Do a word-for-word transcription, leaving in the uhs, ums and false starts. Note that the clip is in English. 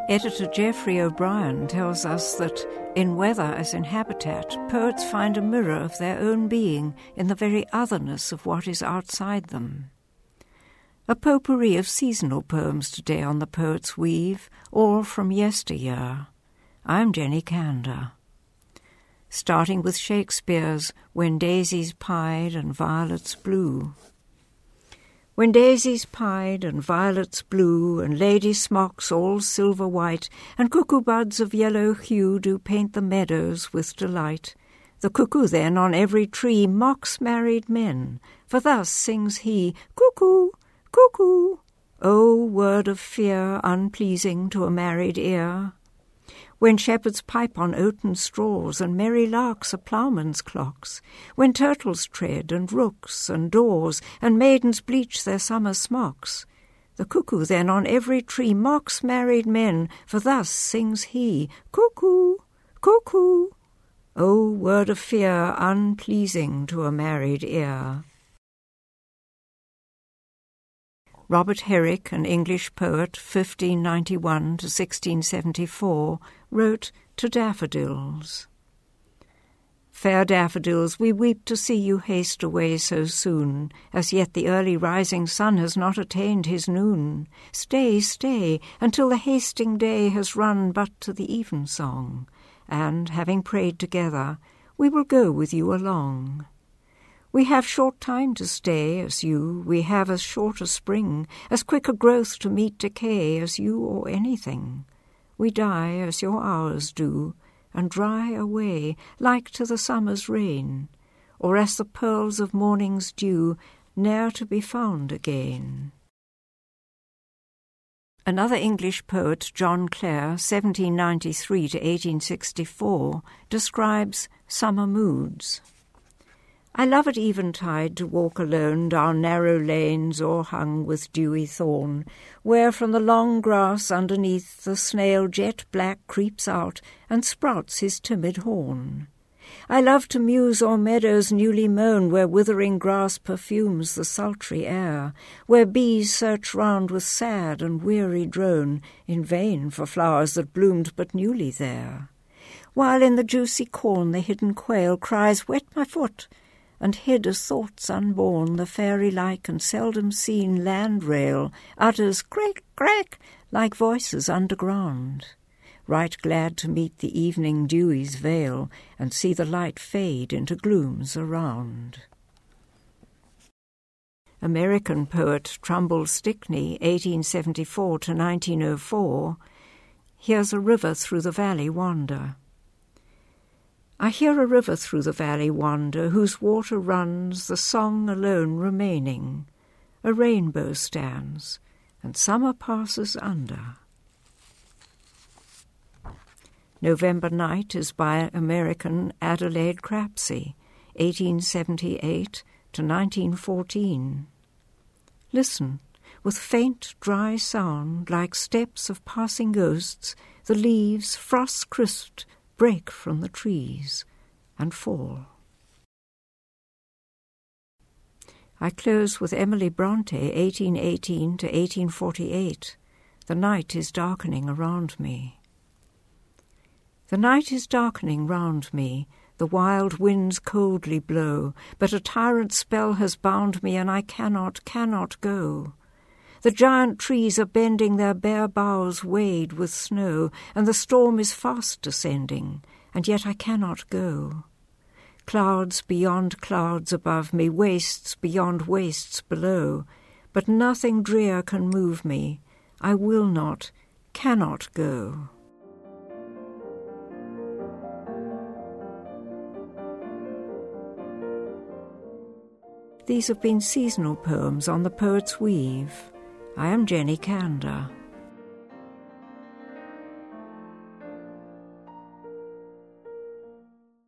Editor Geoffrey O'Brien tells us that, in weather as in habitat, poets find a mirror of their own being in the very otherness of what is outside them. A potpourri of seasonal poems today on the Poet's Weave, all from yesteryear. I'm Jenny Kander. Starting with Shakespeare's When Daisies Pied and Violets Blew. When daisies pied and violets blew, and lady smocks all silver white, and cuckoo buds of yellow hue do paint the meadows with delight, the cuckoo then on every tree mocks married men, for thus sings he, Cuckoo, cuckoo, O word of fear unpleasing to a married ear. When shepherds pipe on oaten straws, and merry larks are ploughmen's clocks, when turtles tread, and rooks, and daws, and maidens bleach their summer smocks, the cuckoo then on every tree mocks married men, for thus sings he, Cuckoo, cuckoo, O word of fear unpleasing to a married ear. Robert Herrick, an English poet, fifteen ninety-one to sixteen seventy-four, wrote To Daffodils. Fair daffodils, we weep to see you haste away so soon. As yet the early rising sun has not attained his noon. Stay, stay, until the hasting day has run but to the evensong, and, having prayed together, we will go with you along. We have short time to stay as you, we have as short a spring, as quick a growth to meet decay as you or anything. We die as your hours do, and dry away, like to the summer's rain, or as the pearls of morning's dew, ne'er to be found again. Another English poet, John Clare, seventeen ninety-three to eighteen sixty-four, describes summer moods. I love at eventide to walk alone down narrow lanes o'erhung with dewy thorn, where from the long grass underneath the snail jet-black creeps out and sprouts his timid horn. I love to muse o'er meadows newly mown, where withering grass perfumes the sultry air, where bees search round with sad and weary drone, in vain for flowers that bloomed but newly there. While in the juicy corn the hidden quail cries, Wet my foot, and hid as thoughts unborn, the fairy-like and seldom-seen land-rail utters crack, crack, like voices underground. Right glad to meet the evening dewey's veil, and see the light fade into glooms around. American poet Trumbull Stickney, eighteen seventy-four to nineteen oh four, hears a river through the valley wander. I hear a river through the valley wander, whose water runs, the song alone remaining. A rainbow stands, and summer passes under. November Night is by American Adelaide Crapsey, eighteen seventy-eight to nineteen fourteen. Listen, with faint, dry sound, like steps of passing ghosts, the leaves, frost-crisped, break from the trees and fall. I close with Emily Bronte, eighteen eighteen to eighteen forty-eight. The night is darkening around me. The night is darkening round me, the wild winds coldly blow, but a tyrant spell has bound me, and I cannot, cannot go. The giant trees are bending, their bare boughs wade with snow, and the storm is fast descending, and yet I cannot go. Clouds beyond clouds above me, wastes beyond wastes below, but nothing drear can move me. I will not, cannot go. These have been seasonal poems on the Poet's Weave. I am Jenny Kander.